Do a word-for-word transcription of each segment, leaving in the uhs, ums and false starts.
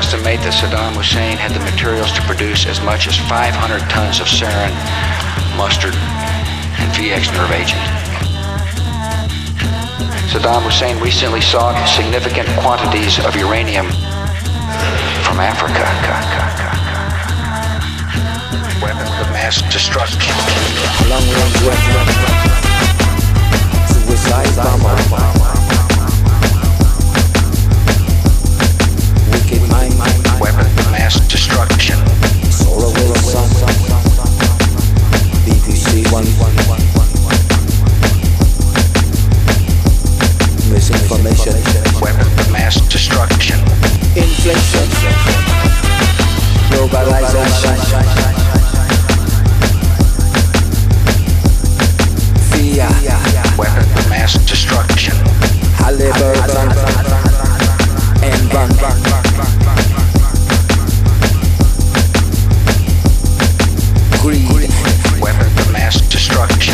estimate that Saddam Hussein had the materials to produce as much as five hundred tons of sarin, mustard, and V X nerve agent. Saddam Hussein recently sought significant quantities of uranium from Africa. Weapons of mass destruction. Long-range weapon. Suicide bomber. Wicked mind. Weapons of mass destruction. Solar Wilson. B B C One. Misinformation. Weapons of mass destruction. Inflation. Globalization. Fear. Weapons of mass destruction. Halliburton. And gun. Greed. Weapons of mass destruction.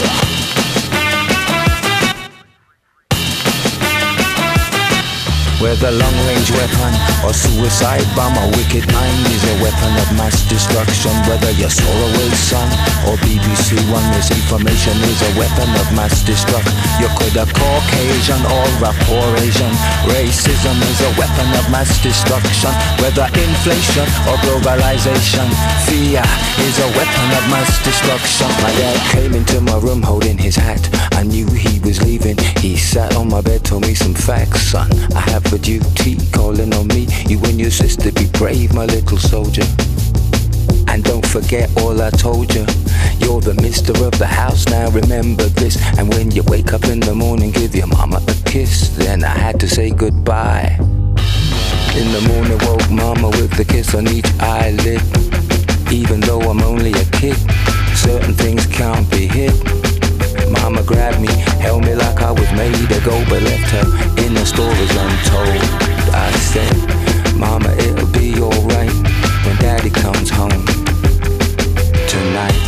Whether long-range weapon or suicide bomb, a wicked mind is a weapon of mass destruction. Whether you're Solar Wilson or B B C One, misinformation is a weapon of mass destruction. You could a Caucasian or a poor Asian. Racism is a weapon of mass destruction. Whether inflation or globalization, fear is a weapon of mass destruction. My dad came into my room holding his hat. I knew he was leaving. He sat on my bed, told me some facts, son. I have a duty calling on me. You and your sister, be brave, my little soldier. And don't forget all I told you. You're the mister of the house, now remember this. And when you wake up in the morning, give your mama a kiss. Then I had to say goodbye. In the morning, woke mama with the kiss on each eyelid. Even though I'm only a kid, certain things can't be hid. Mama grabbed me, held me like I was made to go, but left her in the stories untold. I said, Mama, it'll be alright when Daddy comes home tonight.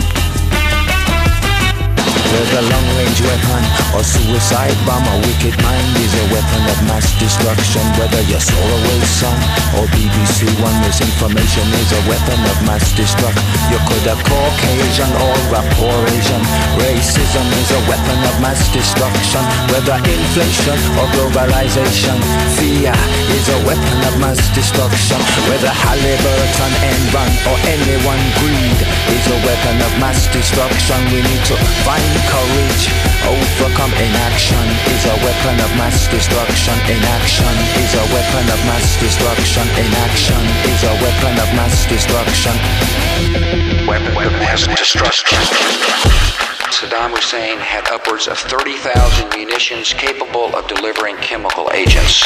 Whether long-range weapon or suicide bomb, a wicked mind is a weapon of mass destruction. Whether you're Solar Wilson or B B C One, misinformation is a weapon of mass destruction. You could a Caucasian or a poor Asian. Racism is a weapon of mass destruction. Whether inflation or globalization, fear is a weapon of mass destruction. Whether Halliburton, Enron or anyone, greed is a weapon of mass destruction. We need to find courage, overcome inaction is a weapon of mass destruction. Inaction is a weapon of mass destruction. Inaction is a weapon of mass destruction. Weapon of mass destruction. Saddam Hussein had upwards of thirty thousand munitions capable of delivering chemical agents.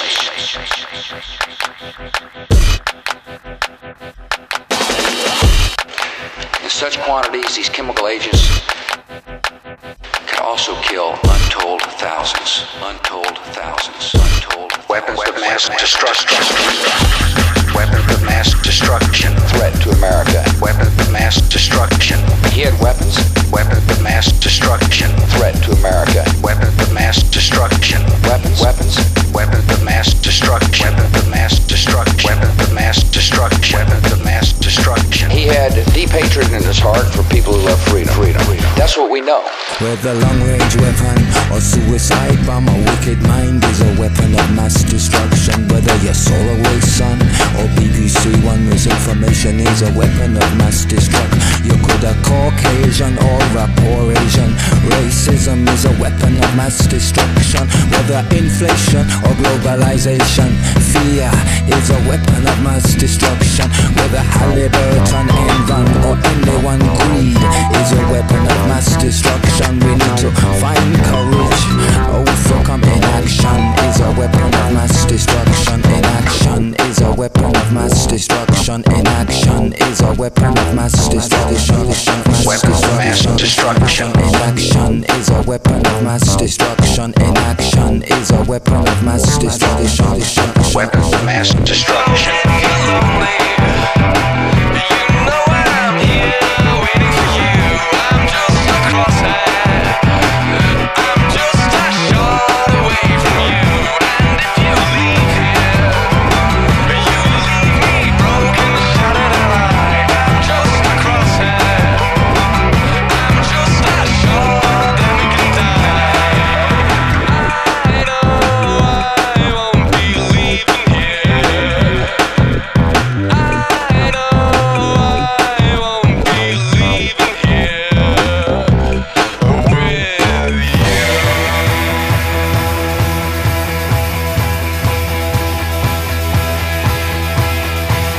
In such quantities, these chemical agents could also kill untold thousands, untold thousands, untold weapons of mass destruction. Weapons of mass destruction. Threat to America. Weapons of mass destruction. He had weapons. Weapons of mass destruction. Threat to America. Weapons of mass destruction. Weapons. Weapons. Weapons of mass destruction. Weapons of mass destruction. Weapons of mass destruction. Weapons of mass destruction. He had deep hatred in his heart for people who love freedom. Freedom. Freedom. That's what we know. Whether long-range weapon or suicide bomb, a wicked mind is a weapon of mass destruction. Whether you're Solar Wilson or B B C One, misinformation is a weapon of mass destruction. You could a Caucasian or a poor Asian. Racism is a weapon of mass destruction. Whether inflation or globalization, fear is a weapon of mass destruction. Whether Halliburton, Enron or anyone, greed is a weapon of mass destruction. We need to find courage, overcome inaction is a weapon of mass destruction. Inaction is a weapon of mass destruction. Inaction is a weapon of mass destruction. Weapons of mass destruction. Inaction is a weapon of mass destruction. Inaction is a weapon of mass destruction. Weapons of mass destruction.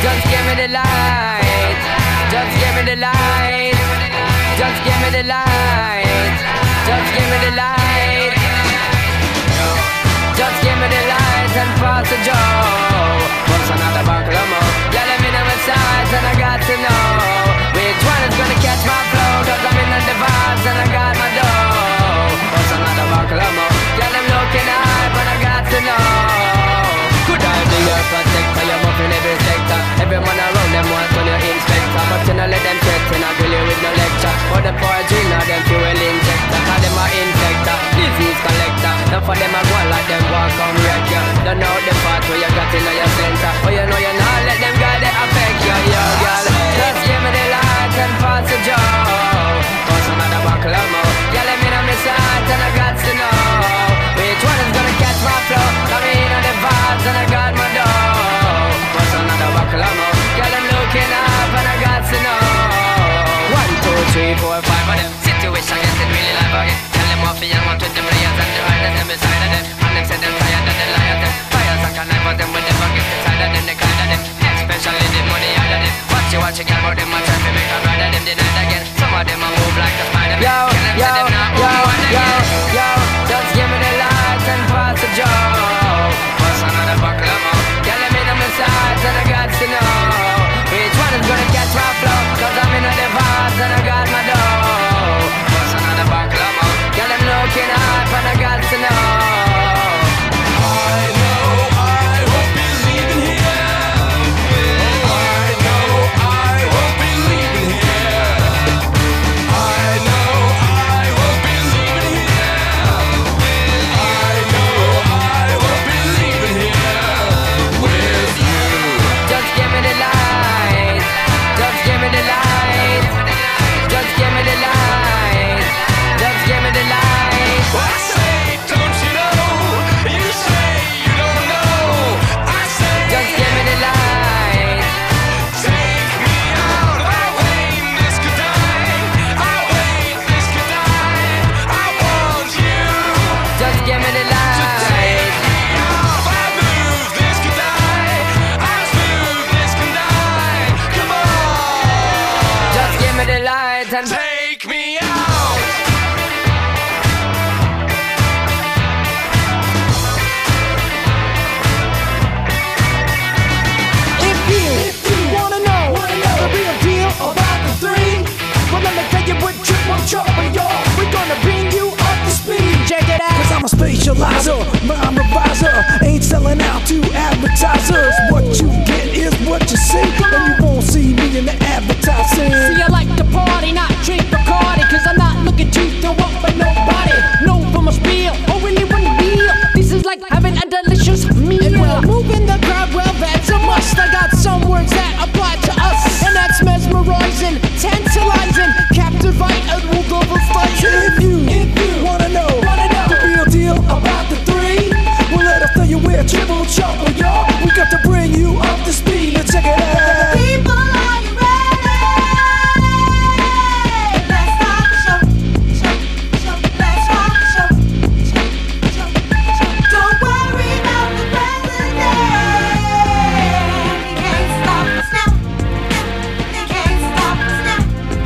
Just give me the light. Just give me the light. Just give me the light. Just give me the light. Just give me the light and pass the joe. What's another buckle of more? Yeah, let me know my size and I got to know which one is gonna catch my flow. Cause I'm in the vibes and I got my dough. What's another buckle of more? Yeah, I'm looking high but I got to know. Could I be your protector? You're moving every sector. Everyone around them wants on your inspector. But you know let them threaten, I grill you with no lecture. For the poetry, now them fuel injector. Cause them are infector, disease collector. Now for them I go like them walk on wreck you. Don't know the part where you got in your center. But you know you not let them guy they affect you, yo girl. Just give me the light and pass the joe. Cause another buckle of more. Yeah, let me know my sight and I got to know which one is gonna catch my flow. Come in on the vibes and I got my dough. Cause another buckle of more. Yeah, I'm looking up and I got to know. One, two, three, four, five of them. Situation getting really live again. Tell them off the young one with the players and the riders and beside of them. And them say them tired and they lie at them. Fires like a knife but them will never get inside of them. They kind of them, especially the money out of them. Watch you watch you girl but them a try to make a ride of them. They night again. Some of them a move like a spider. Yo, yo, yo, yo, yo. Just give me the light and pass the joe. What's another buckle of more? Yeah, let me know my sides and I got to know which one is gonna catch my flow. Cause I'm in the vibes and I got my dough. What's another buckle of more? Yeah, I'm looking up and I got to know. I know I won't be leaving here. I know I won't be leaving here. I know I won't be leaving here. I know I won't be leaving here with you. Just give me the light. Just give me the light. Just give me the light. Just give me the light. I say, don't you know? You say you don't know. I say, Just give me the light. take me out. I wait, this could die. I wait, this could die. I want you. Just give me the light. I move, this could die. I move, this can die. Come on, Just give me the light and take me out. If you, if you wanna know, wanna know the real deal about the three, well let me tell you what trip on trouble, y'all. We're gonna bring you up to speed. Check it out. Cause I'm a spatializer, rhyme reviser. Ain't selling out to advertisers. What you get is what you see, and you won't see me in the advertising. See, I like to party, not drink Bacardi, cause I'm not looking to throw up for nobody. No from a spiel, or really one deal. This is like having a delicious meal. And we're moving the crowd, well that's a must. I got some words that apply to us, and that's mesmerizing, tantalizing, captivate, and we'll go for fight. If you, if you wanna know, wanna know the real deal about the three, well let us tell you we're triple trouble, y'all. We got to bring you up to speed. Now check it out. People, are you ready? Let's start the show. Show, show. Let's start the show. Show, show, show. Don't worry about the president. He can't stop us now. He can't stop us now.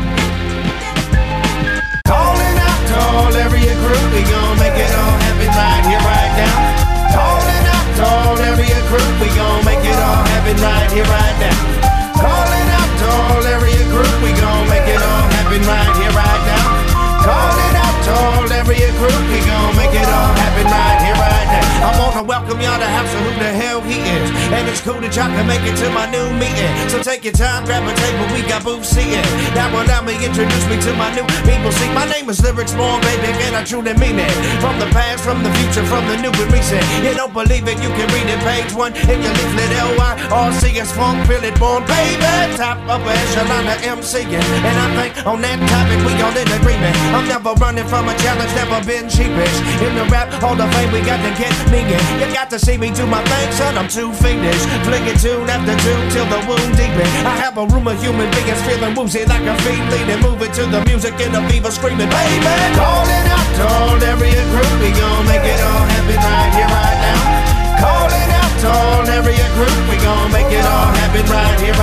Calling out to all area crew, we gon' make it all happen right here, right now. Calling out to all area crew, we gon' make it all happen right here, right now. Calling out to all area crew, we gon' make it all happen right here, right now. Calling out to all area crew, we gon' make it all happen right here, right now. I wanna welcome y'all to house of who the hell he is, and it's cool that y'all can make it to my new meeting. So take your time, grab a table, we got booths seating. Now allow me introduce me to my new people. See, my name is Lyrics Born, baby, and I truly mean it. From the past, from the future, from the new and recent. You don't believe it, you can read it, page one in your leaflet. L Y R C S Funk, feel it born, baby. Top of a echelon of MCing, and I think on that topic we all in agreement. I'm never running from a challenge, never been cheapish. In the rap hall of fame, we got to get me in. You got to see me do my thing, son, I'm too fiendish. Flicking tune after tune till the wound deepen. I have a room of human beings feeling woozy like a fiend leading, moving to the music in the fever screaming, baby. Calling out to all area crew, we gon' make it all happen right here, right now. Calling out to all area crew, we gon' make it all happen right here,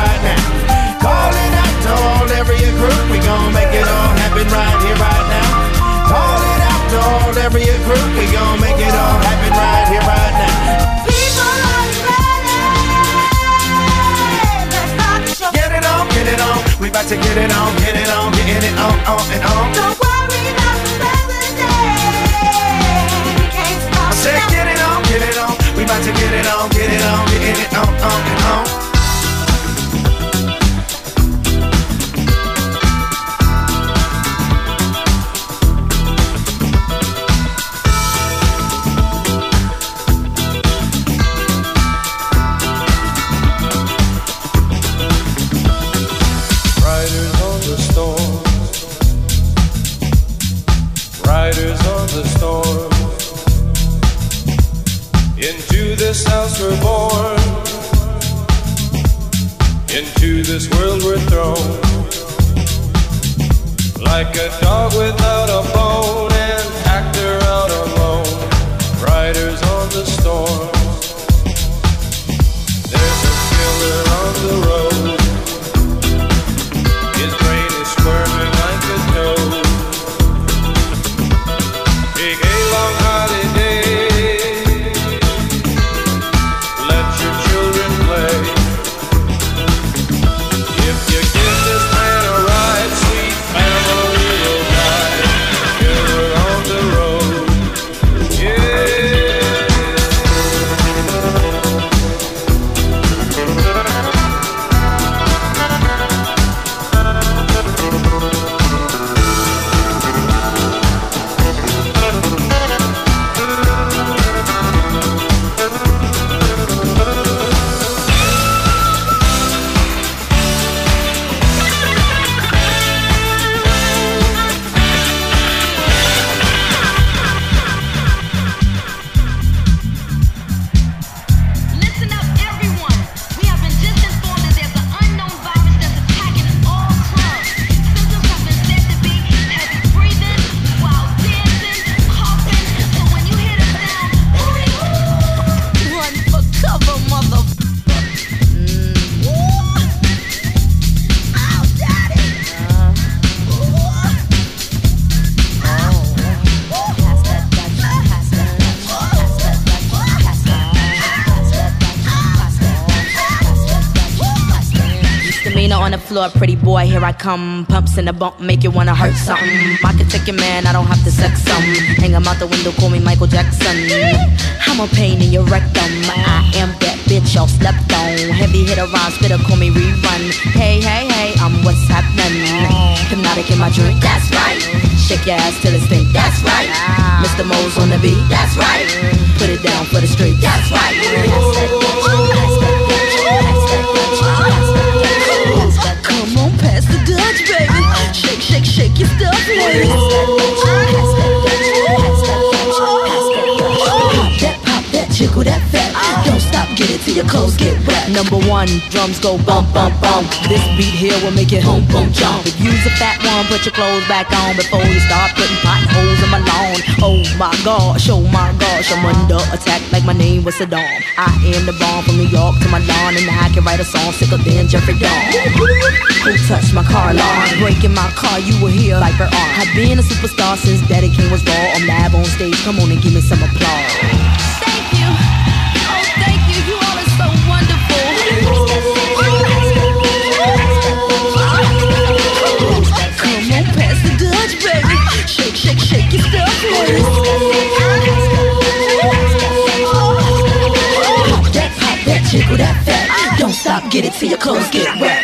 about to get it on, get it on, getting it on, on and on. Don't worry about the weather day. We can't stop. I said get it on, get it on. We about to get it on, get it on, getting it on, on and on. Riders on the storm, riders on the storm. Into this house we're born, into this world we're thrown. Like a dog without a bone, an actor out alone. Riders on the storm. There's a killer on the road. His brain is squirming like a toad. Take a long holiday. Let your children play. If you give this man a ride, sweet family will die. Killer on the road. Yeah. Listen up, everyone. We have been just informed that there's an unknown virus that's attacking all clubs. Symptoms have been said to be heavy breathing, wild dancing, coughing. So when you hear the sound, run for cover, motherfucker. Mm. Ooh. Oh, daddy. Misdemeanor on the floor, pretty boy, here I come. Pumps in the bump, make you wanna hurt something. I can take your man, I don't have to sex some. Hang him out the window, call me Michael Jackson. I'm a pain in your rectum. I am that bitch y'all slept on. Heavy hitter, rhyme spitter, call me rerun. Hey, hey, hey, I'm what's happening. Hypnotic in my drink, that's right. Shake your ass till it stink, that's right. Mister Mo's on the beat, that's right. Put it down for the street, that's right. Come on, pass the Dutch, baby. Shake, shake, shake your stuff, please. Pop that, pop that, jiggle that fat. Don't stop, get it till your clothes get wet. Number one, drums go bump, bump, bump. This beat here will make it home, boom, jump. If you's a fat one, put your clothes back on before you start putting potholes in my lawn. Oh my gosh, oh my gosh, I'm under attack like my name was Saddam. I am the bomb from New York to my lawn, and I can write a song sicker than Jeffrey Dawn. Who touched my car alarm? Breaking my car, you will hear Viper arm. I've been a superstar since Daddy King was raw. I'm live on stage, come on and give me some applause. Thank you. Oh, thank you. You all are so wonderful. Come on, pass the Dutch, baby. Shake, shake, shake your stuff, please. Pop that, pop that, jiggle that fat. Don't stop, get it till your clothes get wet.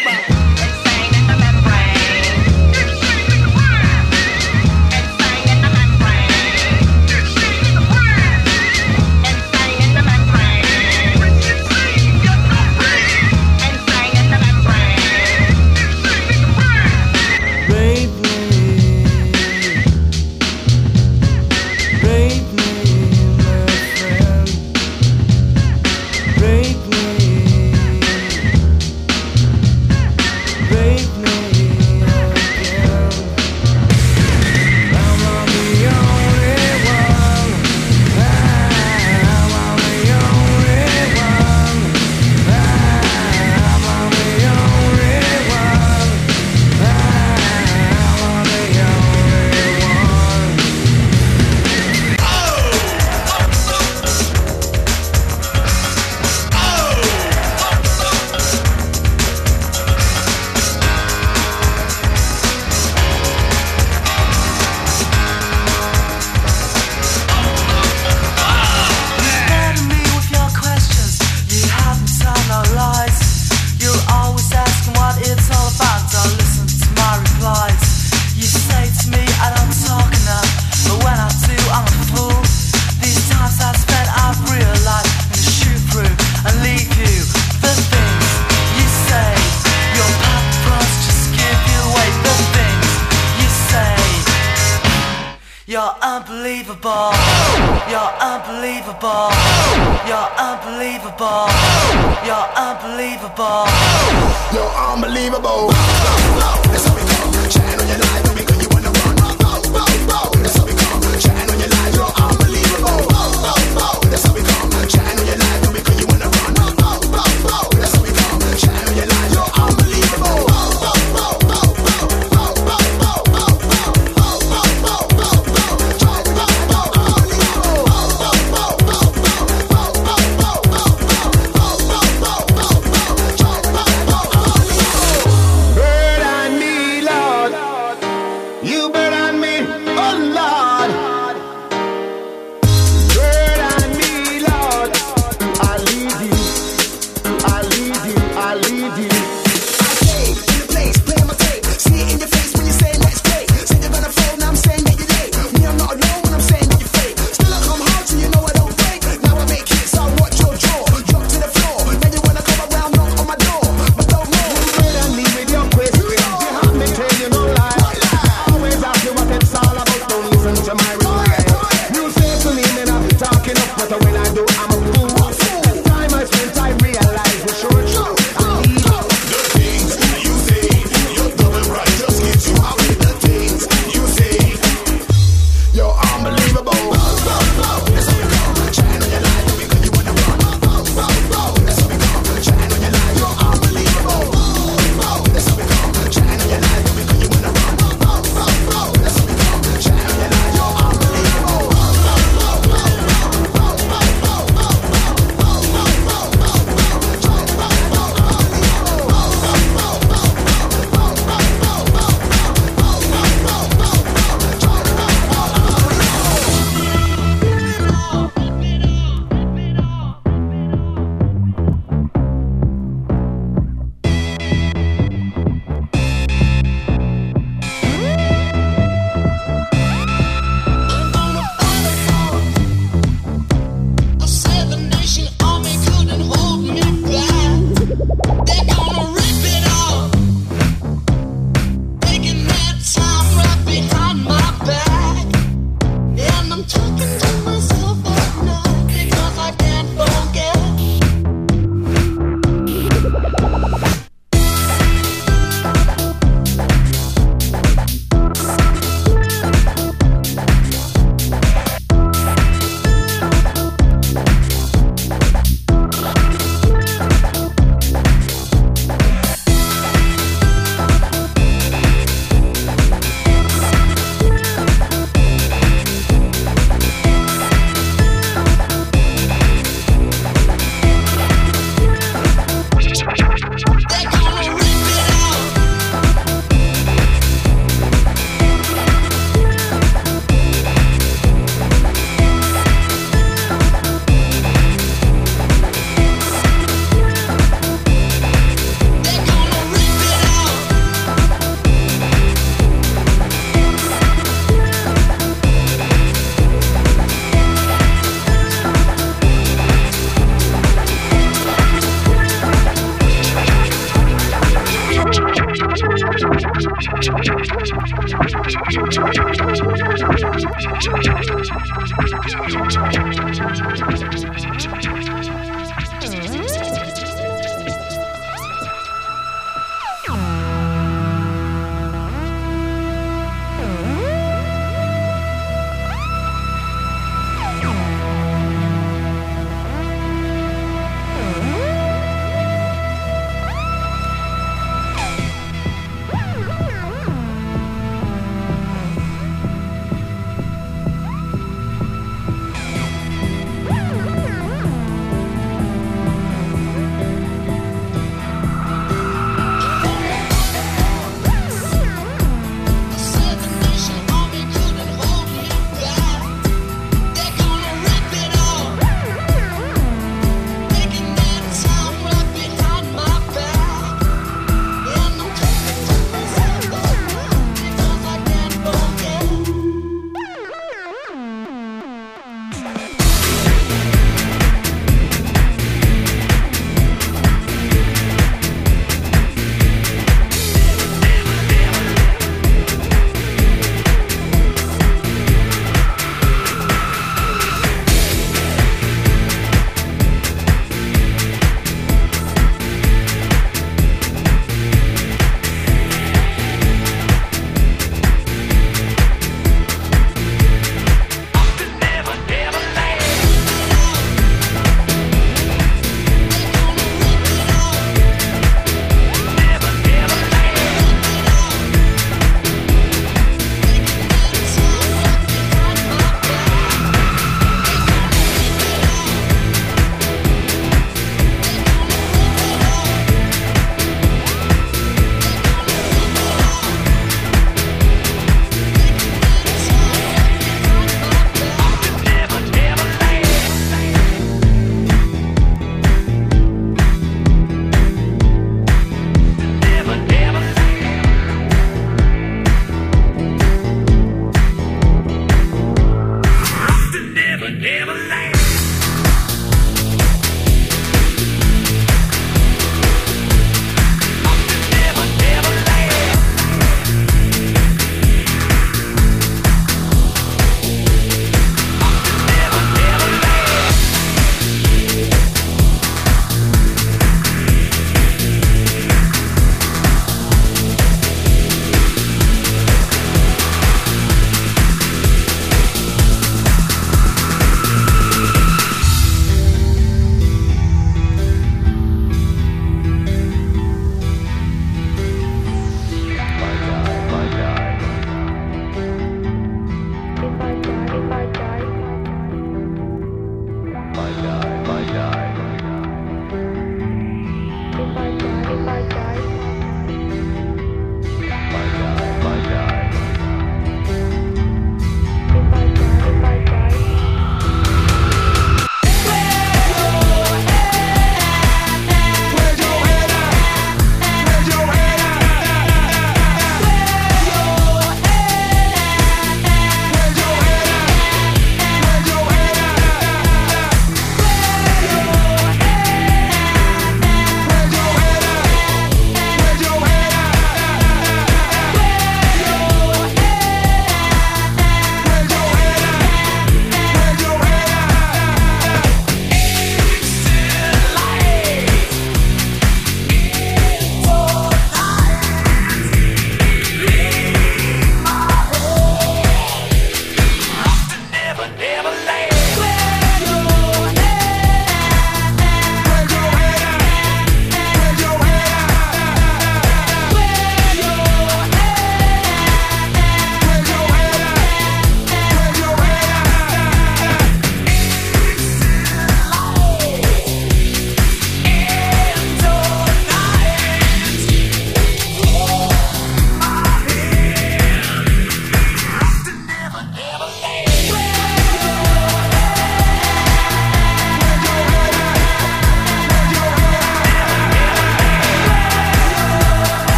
unbelievable. You're unbelievable. You're unbelievable. You're unbelievable. You're unbelievable. That's how we come. Shine on your light, don't because you wanna run. That's how we come. Shine on your light, you're unbelievable. That's how we come. Shine on your light, don't because you wanna run. That's how we come. Shine on your light, you're unbelievable.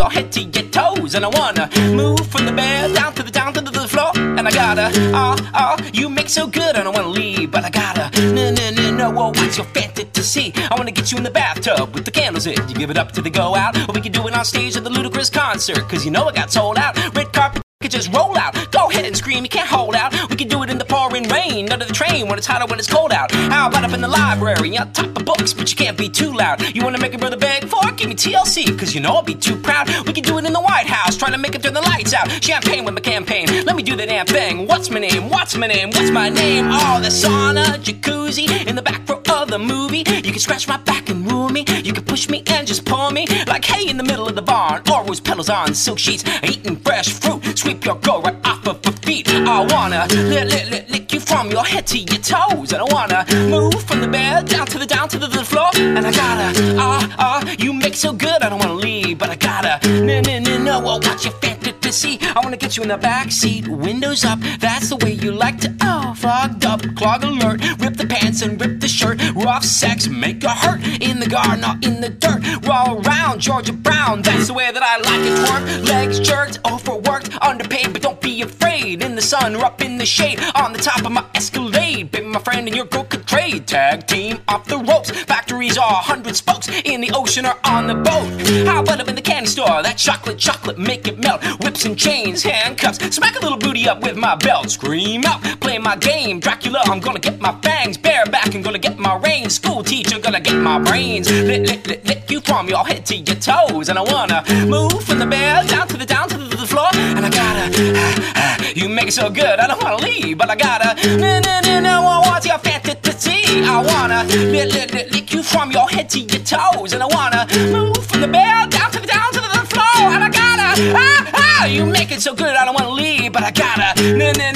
your head to your toes. And I wanna move from the bed down to the down to the, the floor. And I gotta, ah, uh, ah, uh, you make so good, I don't wanna leave. But I gotta, no, no, no, no, well, what's your fantasy? I wanna get you in the bathtub with the candles in. You give it up to the go out, or we can do it on stage at the Ludacris concert. Cause you know it got sold out. Red carpet. You can just roll out, go ahead and scream, you can't hold out. We can do it in the pouring rain, under the train when it's hot or when it's cold out. How about up in the library, on top of books, but you can't be too loud. You wanna make a brother beg for it? Give me T L C, cause you know I'll be too proud. We can do it in the White House, trying to make it turn the lights out. Champagne with my campaign, let me do the damn thing. What's my name, what's my name, what's my name? Oh, the sauna, jacuzzi, in the back row of the movie. You can scratch my back and rule me, you can push me and just pull me. Like hay in the middle of the barn, or rose petals on silk sheets. Eating fresh fruit, sweep your go right off of her feet. I wanna lick, lick, lick, lick you from your head to your toes. And I wanna move from the bed down to the down to the, the floor. And I gotta, ah, ah, you make so good, I don't wanna leave. But I gotta, no, no, no, no, well, what's your fantasy? I wanna get you in the back seat, windows up. That's the way you like to, oh, fogged up, clog alert. Rip the pants and rip the shirt. Rough sex, make her hurt. In the garden or in the dirt. Roll around, Georgia Brown. That's the way that I like it to work. Legs jerked, overworked, underpaid, but don't be afraid. In the sun or up in the shade, on the top of my Escalade. Baby, my friend and your girl could trade. Tag team off the ropes. Factories are a hundred spokes. In the ocean or on the boat. How about up in the candy store? That chocolate, chocolate, make it melt. Whips and chains, handcuffs. Smack a little booty up with my belt. Scream out, play my game. Dracula, I'm gonna get my fangs. Bareback, I'm gonna get my reins. School teacher, gonna get my brains. Lick, lick, lick, lick you from your head to your toes. And I wanna move from the bed down to the down to the, the floor. And I gotta, ah, ah, you make it so good, I don't wanna leave. But I gotta, no, no, no, no, I want your fantasy. I wanna lick, lick, lick, lick you from your head to your toes. And I wanna move from the bed down to the down to the, the floor. And I gotta, ah, ah, you make it so good, I don't wanna leave. But I gotta, no, no,